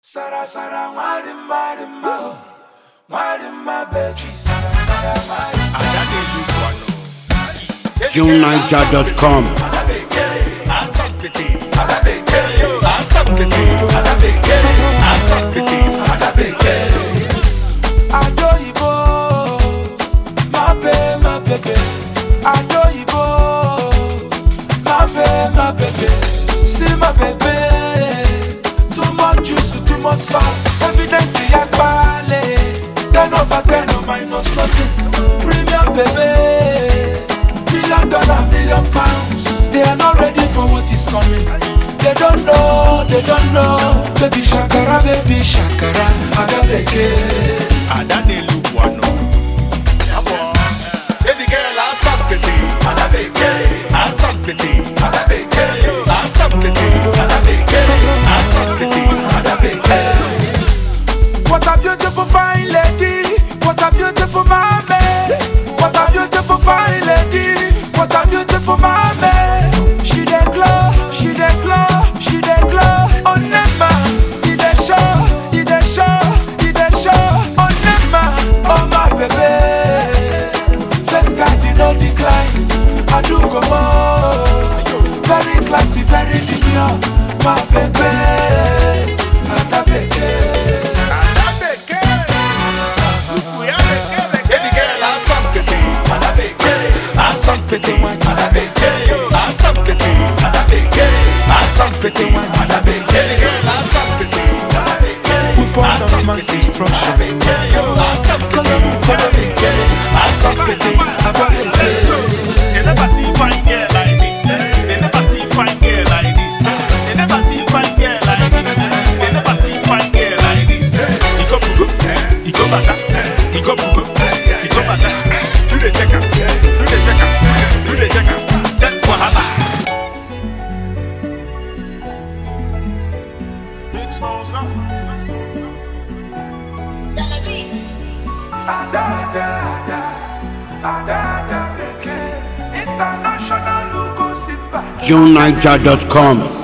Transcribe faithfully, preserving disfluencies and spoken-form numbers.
Sara Sara Mari Mari Ma Mari Ma Baby Sara Sara Mari June Niger dot com Adoyibo Ma baby ma baby Adoyibo Ma baby ma baby See my baby too much juice, too much sauce. Evidence ya quale. Ten over ten, no minus nothing. Premium baby, million dollar, million pounds. They are not ready for what is coming. They don't know, they don't know. Baby Shakara, baby Shakara, Agabeke. Adane Lukwano. Baby girl, I'm something. Agabeke. I'm something. Agabeke. I'm something. Agabeke. I'm something. What a beautiful fine lady. What a beautiful mommy. What a beautiful fine lady. What a beautiful mommy. She dey glow, she dey glow, she dey glow. On Nema, he dey show, he dey show, he dey show. On Nema, oh my baby. First guy did not decline. I do go more. Very classy, very demure. My baby, Agabeke. Asampete, Adabeke, Asampete, Adabeke, Asampete, Adabeke, Asampete, Adabeke, we born of man's destruction. Asampete, Adabeke, Asampete, Adabeke. You never see fine girl like this. You never see fine girl like this. You never see fine girl like this. You never see fine girl like this. He go pugo, he go bata, he go pugo, he go bata. Do the check up, do the check up. June Niger dot com